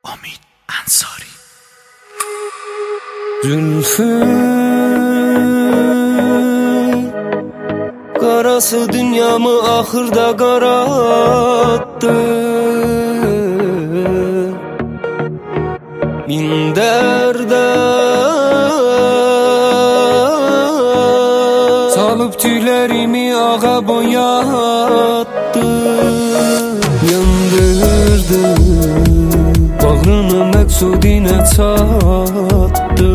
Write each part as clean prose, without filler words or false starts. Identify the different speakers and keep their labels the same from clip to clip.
Speaker 1: Omid Ansari.
Speaker 2: Zülfün karası dünyamı ahırda karattı. Bin derde salıp tüylerimi ağa boyattı. Yandırdı, bağrını məqsudinə çatdı.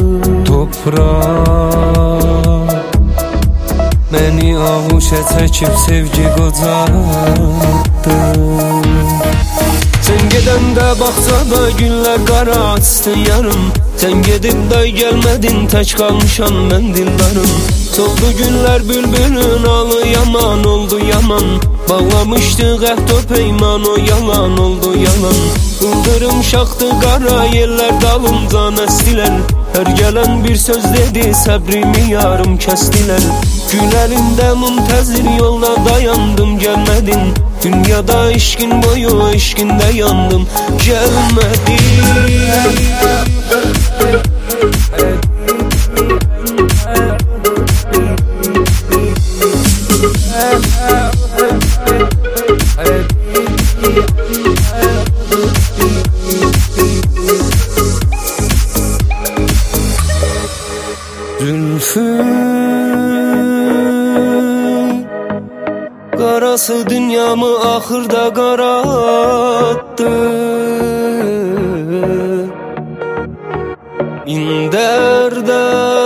Speaker 2: Toprak məni ağuşa çəkib sevgi qocatdı. Sen gedəndə bağçada güllər qara açdı yarım. Sen gedib də gəlmədin, tək qalmışam mən dildarım. Soldu günlər bülbülün alı, yaman oldu yaman. Bağlamışdıq əhd o peyman, o yalan oldu yalan. Qıldırım şaxdı qara, yerlər dalımca nəstilər. Hər gələn bir söz dedi, səbrimi yarım kəstilər. Gülərimdə müntəzir yolda dayandım, gəlmədin. Dünyada eşkin boyu, eşkində yandım, gəlmədin. Zülfün karası dünyamı ahırda karattı. Bin derde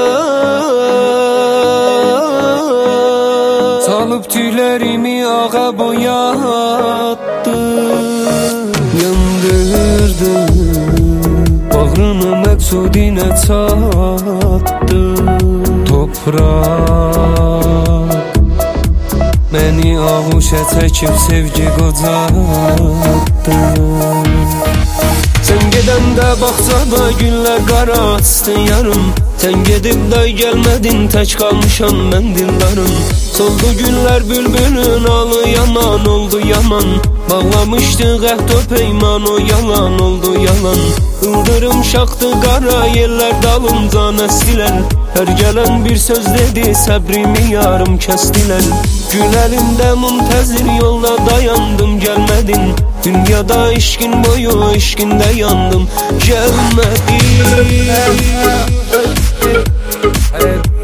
Speaker 2: salıp tüylerimi ağa boyattı. Yandırdı, bağrını məqsudinə çatdı. Toprak məni ağuşa çəkib sevgi qocatdı. Sen gedəndə bağçada güllər qara açdı yarım. Sen gedib də gəlmədin, tək qalmışam mən dildarım. Soldu günlər bülbülün alı, yaman oldu yaman. Bağlamışdıq əhd o peyman, o yalan oldu yalan. Qıldırım şaxdı qara, yerlər dalımca nəstilər. Hər gələn bir söz dedi, səbrimi yarım kəstilər. Gülərimdə müntəzir yolda dayandım, gəlmədin. Dünyada eşkin boyu, eşkində yandım, gəlmədin.